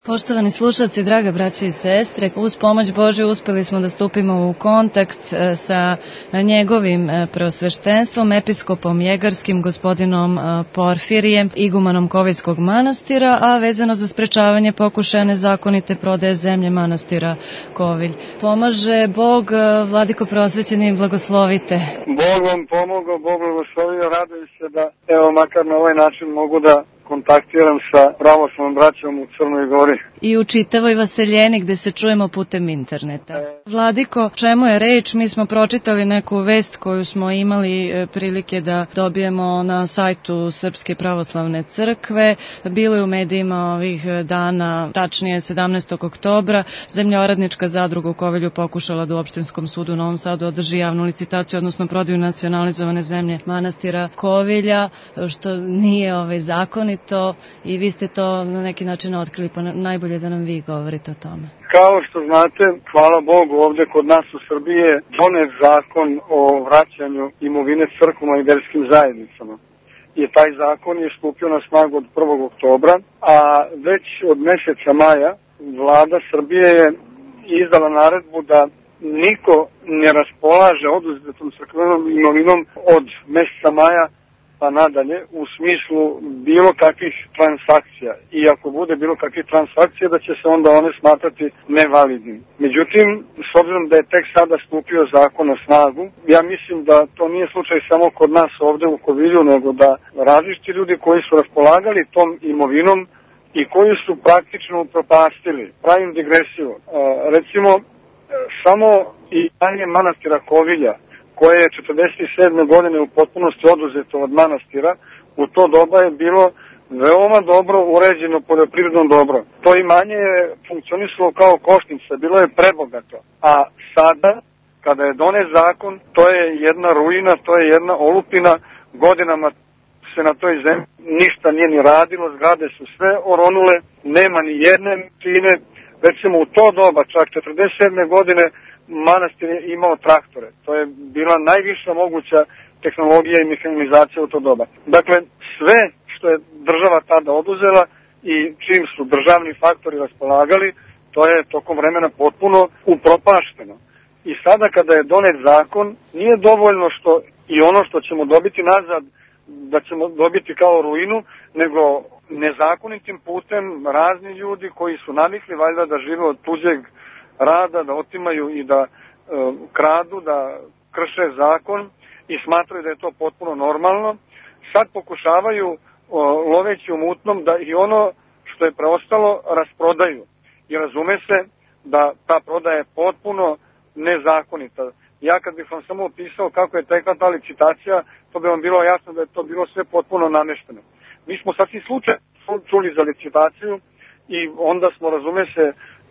Poštovani slušalci, draga braće i sestre, uz pomoć Božju uspeli smo da stupimo u kontakt sa njegovim preosveštenstvom, episkopom jegarskim, gospodinom Porfirijem, igumanom Kovijskog manastira, a vezano za sprečavanje pokušaja nezakonite prodaje zemlje manastira Kovilj. Pomaže Bog, vladiko preosvećeni, blagoslovite. Bog vam pomogao, Bog blagoslovio, radujem se da, evo, makar na ovaj način mogu da kontaktiram sa pravoslavnom braćom u Crnoj Gori. I u čitavoj Vaseljeni gde se čujemo putem interneta. Vladiko, čemu je reč? Mi smo pročitali neku vest koju smo imali prilike da dobijemo na sajtu Srpske pravoslavne crkve. Bilo je u medijima ovih dana, tačnije 17. oktobra, Zemljoradnička zadruga u Kovilju pokušala da u Opštinskom sudu u Novom Sadu održi javnu licitaciju, odnosno prodaju nacionalizovane zemlje manastira Kovilja, što nije zakonito. I vi ste to na neki način otkrili, pa najbolje da nam vi govorite o tome. Kao što znate, hvala Bogu, ovdje kod nas u Srbiji je donet zakon o vraćanju imovine crkvama i verskim zajednicama. I taj zakon je stupio na snagu od 1. oktobra, a već od mjeseca maja vlada Srbije je izdala naredbu da niko ne raspolaže oduzetom crkvenom imovinom od mjeseca maja pa nadalje, u smislu bilo kakvih transakcija. I ako bude bilo kakvih transakcija, da će se onda one smatrati nevalidnim. Međutim, s obzirom da je tek sada stupio zakon na snagu, ja mislim da to nije slučaj samo kod nas ovdje u Kovilju, nego da različiti ljudi koji su raspolagali tom imovinom i koji su praktično upropastili. Pravim digresiju. Recimo, samo i danje manastira Kovilja, koje je 47. godine u potpunosti oduzeto od manastira, u to doba je bilo veoma dobro uređeno poljoprivredno dobro. To imanje je funkcionisalo kao košnica, bilo je prebogato. A sada, kada je donet zakon, to je jedna ruina, to je jedna olupina, godinama se na toj zemlji ništa nije ni radilo, zgrade su sve oronule, nema ni jedne čine. Recimo u to doba, čak 47. godine, manastir je imao traktore. To je bila najviša moguća tehnologija i mehanizacija u to doba. Dakle, sve što je država tada oduzela i čim su državni faktori raspolagali, to je tokom vremena potpuno upropašteno. I sada kada je donet zakon, nije dovoljno što i ono što ćemo dobiti nazad, da ćemo dobiti kao ruinu, nego nezakonitim putem razni ljudi koji su navikli valjda da žive od tuđeg rada, da otimaju i da kradu, da krše zakon i smatraju da je to potpuno normalno. Sad pokušavaju, loveći u mutnom, da i ono što je preostalo rasprodaju. I razume se da ta prodaja je potpuno nezakonita. Ja kad bih vam samo opisao kako je tekla ta licitacija, to bi vam bilo jasno da je to bilo sve potpuno namešteno. Mi smo sasvim slučaj čuli za licitaciju i onda smo, razume se,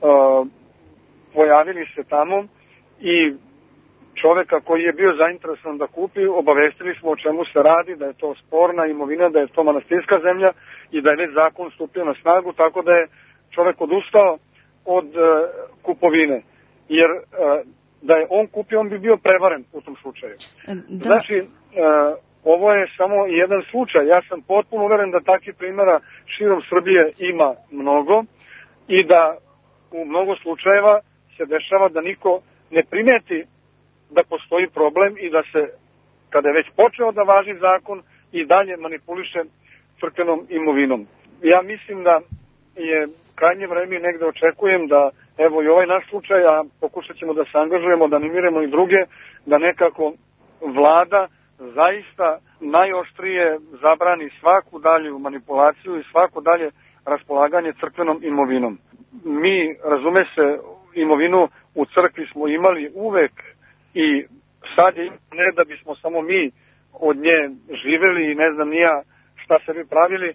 pojavili se tamo i čoveka koji je bio zainteresovan da kupi, obavestili smo o čemu se radi, da je to sporna imovina, da je to manastirska zemlja i da je već zakon stupio na snagu, tako da je čovek odustao od kupovine. Jer da je on kupio, on bi bio prevaren u tom slučaju. Da. Znači, ovo je samo jedan slučaj. Ja sam potpuno uveren da takvih primjera širom Srbije ima mnogo i da u mnogo slučajeva se dešava da niko ne primeti da postoji problem i da se, kada je već počeo da važi zakon, i dalje manipuliše crkvenom imovinom. Ja mislim da je krajnje vreme, negde očekujem da, evo i ovaj naš slučaj, a pokušat ćemo da se angažujemo, da animiramo i druge, da nekako vlada zaista najoštrije zabrani svaku dalju manipulaciju i svako dalje raspolaganje crkvenom imovinom. Mi, razume se, imovinu u crkvi smo imali uvek i sad je ne da bismo samo mi od nje živeli i ne znam nija šta se bi pravili.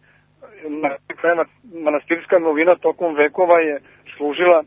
Manastirska imovina tokom vekova je služila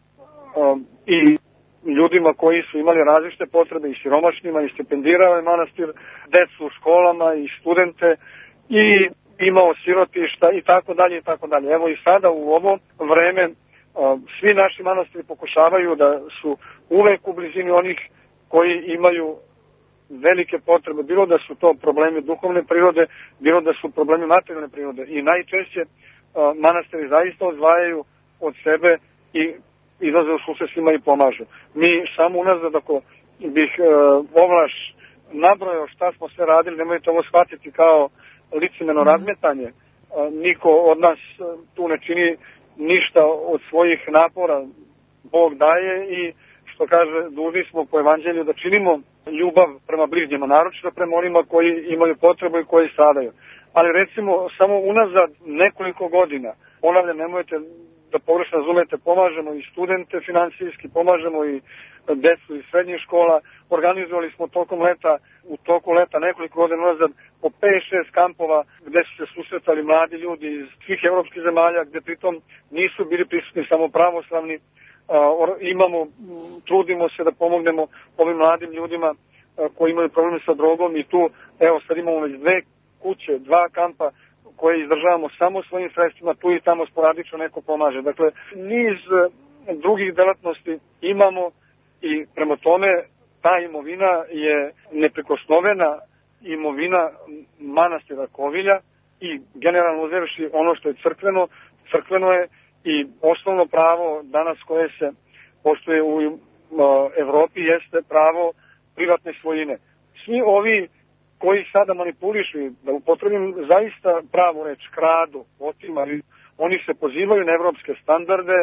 i ljudima koji su imali različite potrebe, i siromašnima, i stipendirao je manastir decu u školama i studente i imao sirotišta i tako dalje i tako dalje. Evo i sada u ovo vreme svi naši manastiri pokušavaju da su uvek u blizini onih koji imaju velike potrebe, bilo da su to problemi duhovne prirode, bilo da su problemi materijalne prirode. I najčešće manastiri zaista odvajaju od sebe i izlaze u susret svima i pomažu. Mi samo unazad, ako bih ovlaš nabrojao šta smo sve radili, nemojte ovo shvatiti kao licemeno razmetanje. Niko od nas tu ne čini ništa od svojih napora. Bog daje i što kaže, dužni smo po evanđelju da činimo ljubav prema bližnjima, naročito prema onima koji imaju potrebu i koji stradaju. Ali recimo samo unazad nekoliko godina, ponavljam, nemojte da pogrešno razumete, pomažemo i studente finansijski, pomažemo i decu iz srednjih škola. Organizovali smo u toku leta nekoliko godina unazad po 5-6 kampova gde su se susretali mladi ljudi iz svih evropskih zemalja, gde pritom nisu bili prisutni samo pravoslavni. Trudimo se da pomognemo ovim mladim ljudima koji imaju probleme sa drogom i tu, evo sad imamo već 2 kuće, 2 kampa koje izdržavamo samo svojim sredstvima, tu i tamo sporadično neko pomaže. Dakle, niz drugih delatnosti imamo i prema tome ta imovina je neprikosnovena imovina manastira Kovilja i generalno uzevši ono što je crkveno je i osnovno pravo danas koje se poštuje u Evropi jeste pravo privatne svojine. Svi ovi koji sada manipulišu, da upotrebim zaista pravu reč, kradu, otimaju, oni se pozivaju na evropske standarde,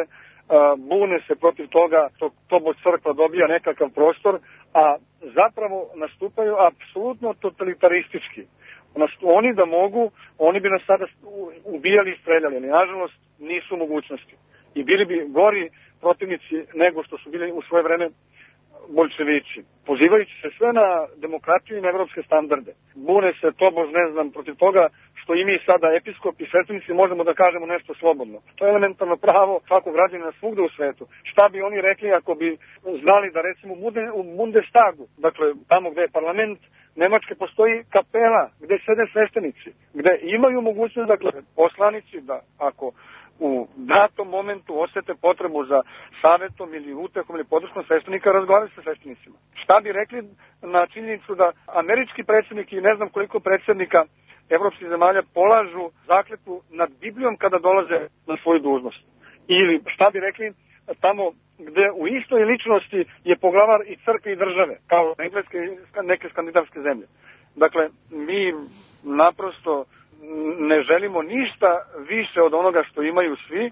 bune se protiv toga, tobož crkva dobija nekakav prostor, a zapravo nastupaju apsolutno totalitaristički. Oni da mogu, oni bi nas sada ubijali i streljali, ali nažalost nisu mogućnosti. I bili bi gori protivnici nego što su bili u svoje vreme boljševici. Pozivajući se sve na demokratiju i na evropske standarde. Bune se tobož, protiv toga što i mi sada episkopi i sveštenici možemo da kažemo nešto slobodno. To je elementarno pravo svakog građanina svugde u svetu. Šta bi oni rekli ako bi znali da recimo u Bundestagu, dakle tamo gde je parlament Nemačke, postoji kapela gde sede sveštenici, gde imaju mogućnost, dakle, poslanici da ako u datom momentu osete potrebu za savjetom ili utehom ili podrškom sveštenika, razgovaraju sa sveštenicima. Šta bi rekli na činjenicu da američki predsjednik i ne znam koliko predsjednika evropskih zemalja polažu zakletvu nad Biblijom kada dolaze na svoju dužnost? Ili šta bi rekli tamo gde u istoj ličnosti je poglavar i crkve i države, kao engleske i neke skandinavske zemlje. Dakle, mi naprosto ne želimo ništa više od onoga što imaju svi,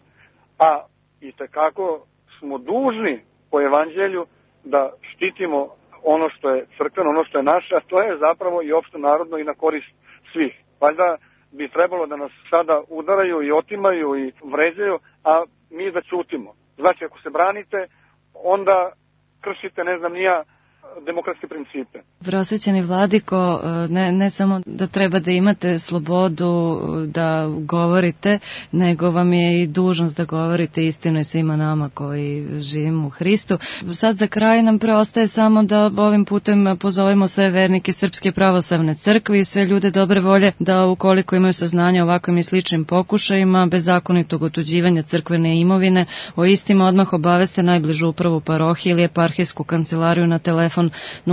a itekako smo dužni po evanđelju da štitimo ono što je crkveno, ono što je naše, a to je zapravo i opšte narodno i na korist svih. Valjda bi trebalo da nas sada udaraju i otimaju i vređaju, a mi da ćutimo. Znači, ako se branite, onda kršite, demokratske principe. Prosvećeni vladiko, ne samo da treba da imate slobodu da govorite, nego vam je i dužnost da govorite istinu i svima nama koji živimo u Hristu. Sad za kraj nam preostaje samo da ovim putem pozovemo sve vernike Srpske pravoslavne crkve i sve ljude dobre volje da ukoliko imaju saznanja o ovakvim i sličnim pokušajima bez zakonitog otuđivanja crkvene imovine, o istima odmah obaveste najbližu upravu parohije ili eparhijsku kancelariju na telefon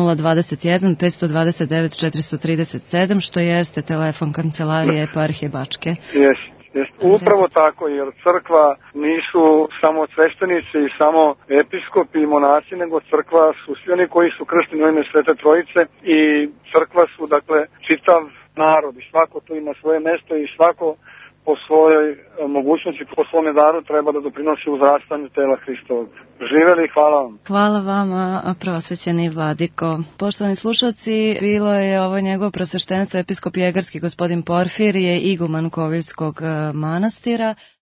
021 529 437, što jeste telefon kancelarije eparhije Bačke. Upravo tako, jer crkva nisu samo sveštenici i samo episkopi i monaci, nego crkva su svi oni koji su kršteni u ime Svete Trojice i crkva su, dakle, čitav narod i svako tu ima svoje mesto i svako po svojoj mogućnosti, po svome daru treba da doprinosi uzrastanju tela Hristovog. Živeli, hvala vam. Hvala vama, prosvećeni vladiko. Poštovani slušalci, bilo je ovo njegovo prosveštenstvo episkop Jegarski gospodin Porfirije, iguman Koviljskog manastira.